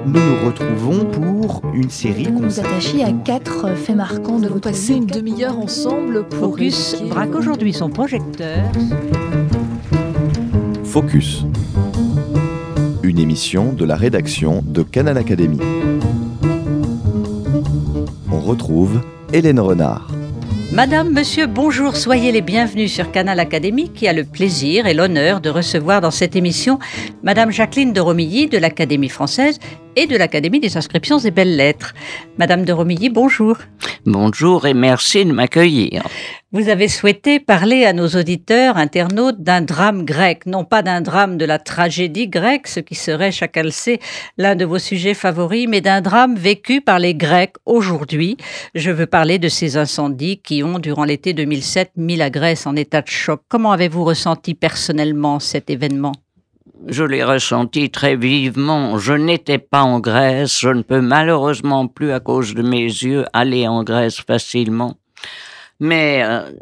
nous nous retrouvons pour une série Nous nous attacher à 4 faits marquants de votre vie. Passer une demi-heure ensemble pour Focus évoquer- braque aujourd'hui son projecteur. Focus. Une émission de la rédaction de Canal Académie. On retrouve Hélène Renard. Madame, monsieur, bonjour, soyez les bienvenus sur Canal Académie qui a le plaisir et l'honneur de recevoir dans cette émission Madame Jacqueline de Romilly de l'Académie française et de l'Académie des inscriptions et belles-lettres. Madame de Romilly, bonjour. Bonjour et merci de m'accueillir. Vous avez souhaité parler à nos auditeurs, internautes, d'un drame grec, non pas d'un drame de la tragédie grecque, ce qui serait, chacun le sait, l'un de vos sujets favoris, mais d'un drame vécu par les Grecs aujourd'hui. Je veux parler de ces incendies qui ont, durant l'été 2007, mis la Grèce en état de choc. Comment avez-vous ressenti personnellement cet événement ? Je l'ai ressenti très vivement. Je n'étais pas en Grèce. Je ne peux malheureusement plus, à cause de mes yeux, aller en Grèce facilement. Mais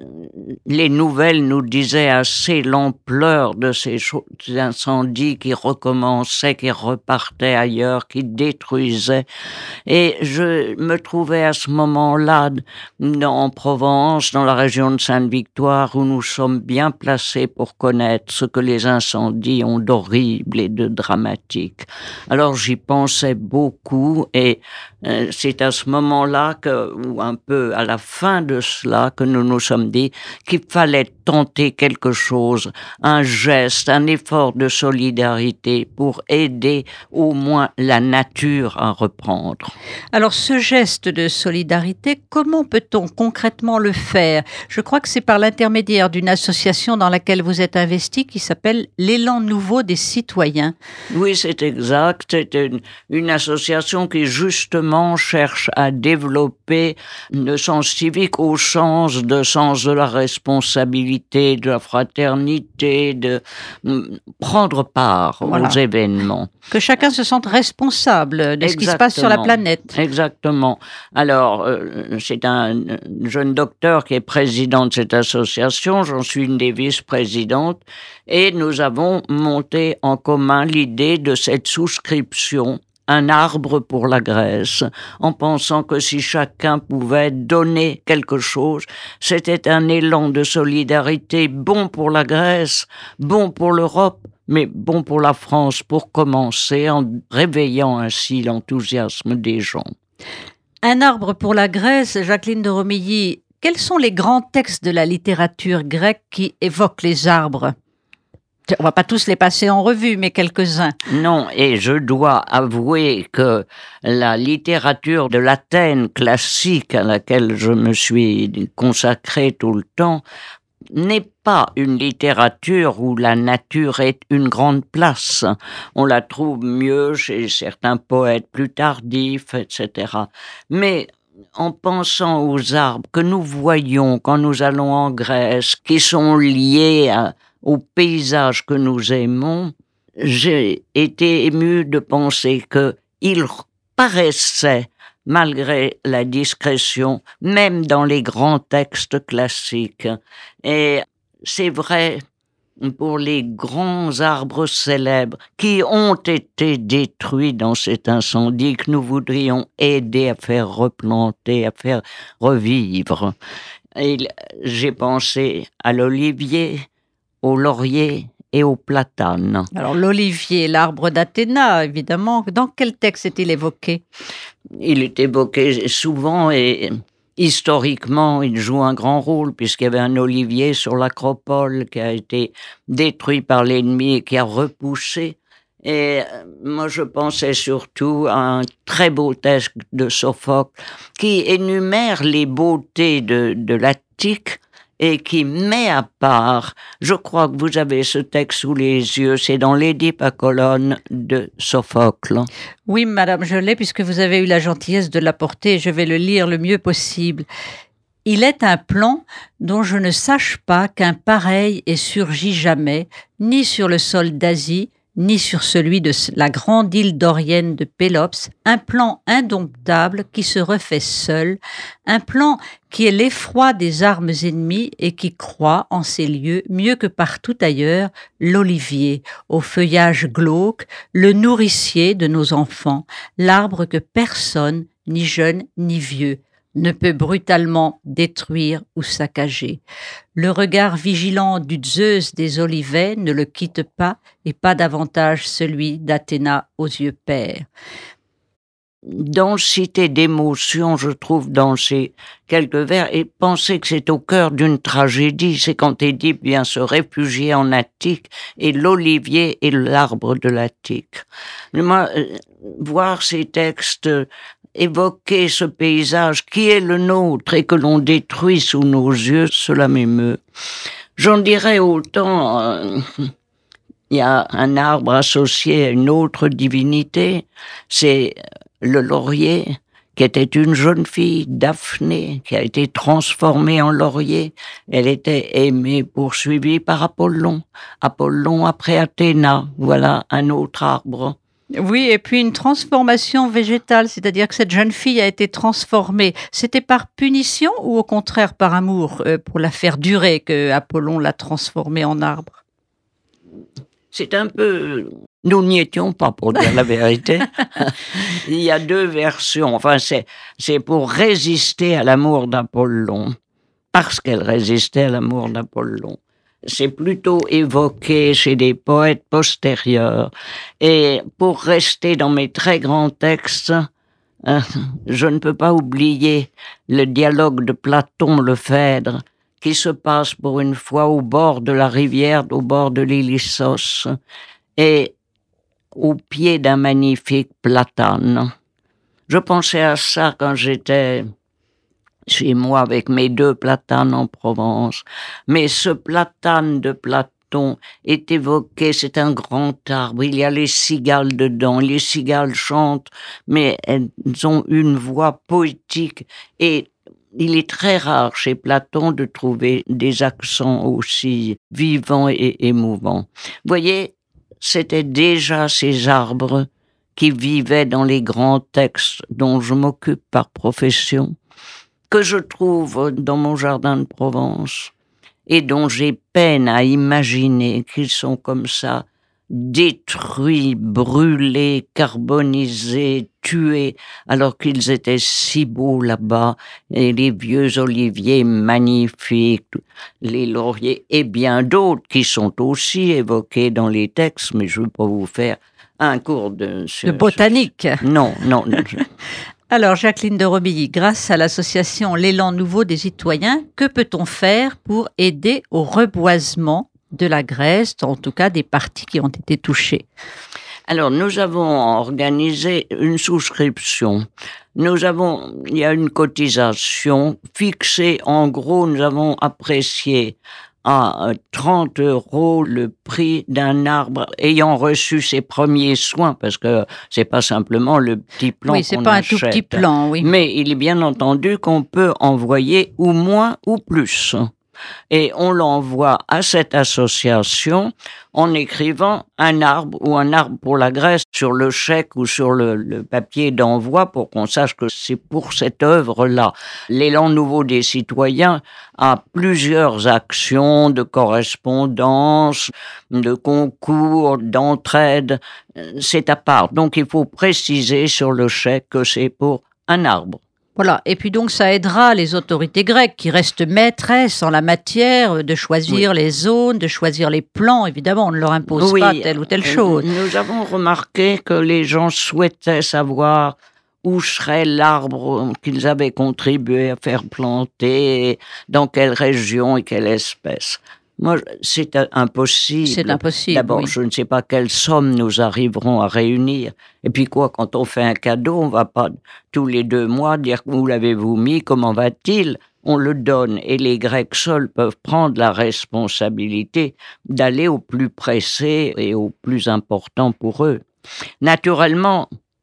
les nouvelles nous disaient assez l'ampleur de ces incendies qui recommençaient, qui repartaient ailleurs, qui détruisaient. Et je me trouvais à ce moment-là en Provence, dans la région de Sainte-Victoire, où nous sommes bien placés pour connaître ce que les incendies ont d'horrible et de dramatique. Alors j'y pensais beaucoup et c'est à ce moment-là ou un peu à la fin de cela, que nous nous sommes dit qu'il fallait tenter quelque chose, un geste, un effort de solidarité pour aider au moins la nature à reprendre. Alors ce geste de solidarité, comment peut-on concrètement le faire ? Je crois que c'est par l'intermédiaire d'une association dans laquelle vous êtes investi qui s'appelle l'Élan Nouveau des Citoyens. Oui, c'est exact. C'est une association qui justement cherche à développer le sens civique au sens de la responsabilité, de la fraternité, de prendre part Voilà. aux événements. Que chacun se sente responsable de ce qui se passe sur la planète. Exactement. Alors, c'est un jeune docteur qui est président de cette association, j'en suis une des vice-présidentes, et nous avons monté en commun l'idée de cette souscription, un arbre pour la Grèce, en pensant que si chacun pouvait donner quelque chose, c'était un élan de solidarité bon pour la Grèce, bon pour l'Europe, mais bon pour la France, pour commencer, en réveillant ainsi l'enthousiasme des gens. Un arbre pour la Grèce, Jacqueline de Romilly, quels sont les grands textes de la littérature grecque qui évoquent les arbres ? On va pas tous les passer en revue, mais quelques-uns. Non, et je dois avouer que la littérature de l'Athènes classique à laquelle je me suis consacré tout le temps n'est pas une littérature où la nature est une grande place. On la trouve mieux chez certains poètes plus tardifs, etc. Mais en pensant aux arbres que nous voyons quand nous allons en Grèce, qui sont liés au paysage que nous aimons, j'ai été ému de penser qu'il paraissait, malgré la discrétion, même dans les grands textes classiques. Et c'est vrai pour les grands arbres célèbres qui ont été détruits dans cet incendie que nous voudrions aider à faire replanter, à faire revivre. Et j'ai pensé à l'olivier, au laurier et au platane. Alors l'olivier, l'arbre d'Athéna, évidemment. Dans quel texte est-il évoqué ? Il est évoqué souvent et historiquement, il joue un grand rôle puisqu'il y avait un olivier sur l'Acropole qui a été détruit par l'ennemi et qui a repoussé. Et moi, je pensais surtout à un très beau texte de Sophocle qui énumère les beautés de l'Attique et qui met à part, je crois que vous avez ce texte sous les yeux, c'est dans l'Édipe à Colonne de Sophocle. Oui, madame, je l'ai, puisque vous avez eu la gentillesse de l'apporter, je vais le lire le mieux possible. Il est un plan dont je ne sache pas qu'un pareil ait surgi jamais, ni sur le sol d'Asie, ni sur celui de la grande île dorienne de Pélops, un plan indomptable qui se refait seul, un plan qui est l'effroi des armes ennemies et qui croit en ces lieux, mieux que partout ailleurs, l'olivier, au feuillage glauque, le nourricier de nos enfants, l'arbre que personne, ni jeune ni vieux, ne peut brutalement détruire ou saccager. Le regard vigilant du Zeus des olivets ne le quitte pas, et pas davantage celui d'Athéna aux yeux pères. Densité d'émotions, je trouve, dans ces quelques vers, et penser que c'est au cœur d'une tragédie, c'est quand Édipe vient se réfugier en Attique, et l'olivier est l'arbre de l'Attique. Moi, voir ces textes évoquer ce paysage qui est le nôtre et que l'on détruit sous nos yeux, cela m'émeut. J'en dirais autant, il y a un arbre associé à une autre divinité, c'est le laurier, qui était une jeune fille, Daphné, qui a été transformée en laurier. Elle était aimée, poursuivie par Apollon. Apollon après Athéna, voilà un autre arbre. Oui, et puis une transformation végétale, c'est-à-dire que cette jeune fille a été transformée. C'était par punition ou au contraire par amour pour la faire durer que Apollon l'a transformée en arbre? C'est un peu... Nous n'y étions pas, pour dire la vérité. Il y a deux versions. Enfin, c'est pour résister à l'amour d'Apollon, parce qu'elle résistait à l'amour d'Apollon. C'est plutôt évoqué chez des poètes postérieurs. Et pour rester dans mes très grands textes, je ne peux pas oublier le dialogue de Platon le Phèdre, qui se passe pour une fois au bord de la rivière, au bord de l'Ilissos, et au pied d'un magnifique platane. Je pensais à ça quand j'étais chez moi avec mes 2 platanes en Provence. Mais ce platane de Platon est évoqué, c'est un grand arbre, il y a les cigales dedans, les cigales chantent, mais elles ont une voix poétique et il est très rare chez Platon de trouver des accents aussi vivants et émouvants. Vous voyez, c'était déjà ces arbres qui vivaient dans les grands textes dont je m'occupe par profession, que je trouve dans mon jardin de Provence et dont j'ai peine à imaginer qu'ils sont comme ça, détruits, brûlés, carbonisés, tués, alors qu'ils étaient si beaux là-bas, et les vieux oliviers magnifiques, les lauriers et bien d'autres qui sont aussi évoqués dans les textes, mais je ne veux pas vous faire un cours de botanique. Non. Alors, Jacqueline de Romilly, grâce à l'association L'Élan Nouveau des Citoyens, que peut-on faire pour aider au reboisement de la Grèce, en tout cas des parties qui ont été touchées? Alors, nous avons organisé une souscription. Il y a une cotisation fixée. En gros, nous avons apprécié à 30 € le prix d'un arbre ayant reçu ses premiers soins, parce que c'est pas simplement le petit plant qu'on achète. Oui, c'est pas un tout petit plant, oui. Mais il est bien entendu qu'on peut envoyer ou moins ou plus. Et on l'envoie à cette association en écrivant un arbre ou un arbre pour la Grèce sur le chèque ou sur le papier d'envoi pour qu'on sache que c'est pour cette œuvre-là. L'Élan Nouveau des Citoyens a plusieurs actions de correspondance, de concours, d'entraide. C'est à part. Donc il faut préciser sur le chèque que c'est pour un arbre. Voilà, et puis donc ça aidera les autorités grecques qui restent maîtresses en la matière de choisir les zones, de choisir les plans, évidemment, on ne leur impose pas telle ou telle chose. Nous avons remarqué que les gens souhaitaient savoir où serait l'arbre qu'ils avaient contribué à faire planter, dans quelle région et quelle espèce. Moi, c'est impossible. C'est impossible. D'abord, je ne sais pas quelle somme nous arriverons à réunir. Et puis quoi, quand on fait un cadeau, on ne va pas tous les 2 mois dire où l'avez-vous mis, comment va-t-il? On le donne. Et les Grecs seuls peuvent prendre la responsabilité d'aller au plus pressé et au plus important pour eux. Naturellement,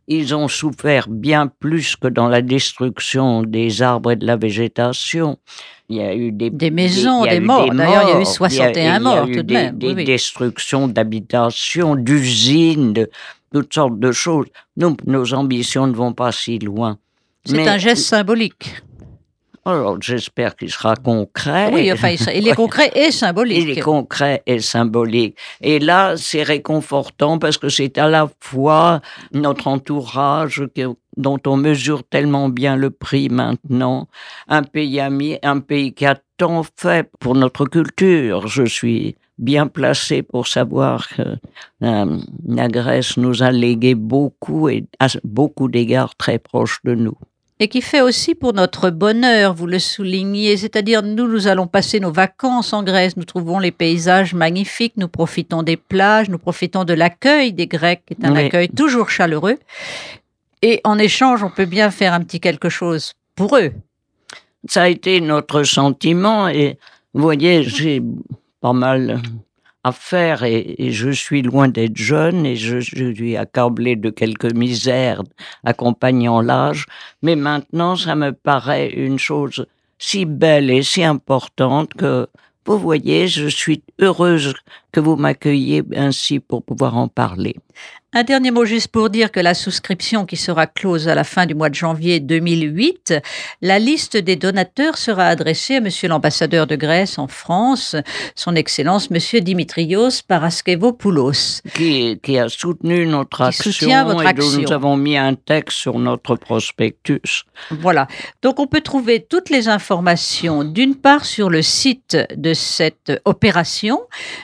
ils ont souffert bien plus que dans la destruction des arbres et de la végétation. Il y a eu des maisons, des morts. D'ailleurs, il y a eu 61 morts tout de même. Des destructions d'habitations, d'usines, de toutes sortes de choses. Nous, nos ambitions ne vont pas si loin. C'est un geste symbolique. Alors, j'espère qu'il sera concret. Oui, enfin, il est concret et symbolique. Il est concret et symbolique. Et là, c'est réconfortant parce que c'est à la fois notre entourage dont on mesure tellement bien le prix maintenant, un pays ami, un pays qui a tant fait pour notre culture. Je suis bien placé pour savoir que la Grèce nous a légué beaucoup et à beaucoup d'égards très proches de nous. Et qui fait aussi pour notre bonheur, vous le soulignez, c'est-à-dire nous allons passer nos vacances en Grèce, nous trouvons les paysages magnifiques, nous profitons des plages, nous profitons de l'accueil des Grecs, qui est un accueil toujours chaleureux. Et en échange, on peut bien faire un petit quelque chose pour eux. Ça a été notre sentiment et vous voyez, j'ai pas mal à faire et je suis loin d'être jeune et je suis accablé de quelques misères accompagnant l'âge, mais maintenant ça me paraît une chose si belle et si importante que vous voyez, je suis heureuse que vous m'accueilliez ainsi pour pouvoir en parler. Un dernier mot juste pour dire que la souscription qui sera close à la fin du mois de janvier 2008, la liste des donateurs sera adressée à Monsieur l'ambassadeur de Grèce en France, son Excellence Monsieur Dimitrios Paraskevopoulos. Qui a soutenu notre action et dont nous avons mis un texte sur notre prospectus. Voilà. Donc on peut trouver toutes les informations d'une part sur le site de cette opération,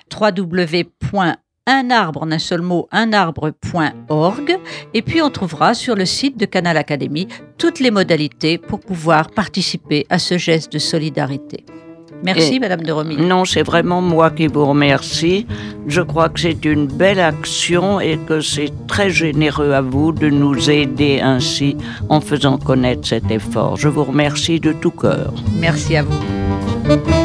www.unarbre.org, et puis on trouvera sur le site de Canal Académie toutes les modalités pour pouvoir participer à ce geste de solidarité. Merci Madame de Romilly. Non, c'est vraiment moi qui vous remercie. Je crois que c'est une belle action et que c'est très généreux à vous de nous aider ainsi en faisant connaître cet effort. Je vous remercie de tout cœur. Merci à vous.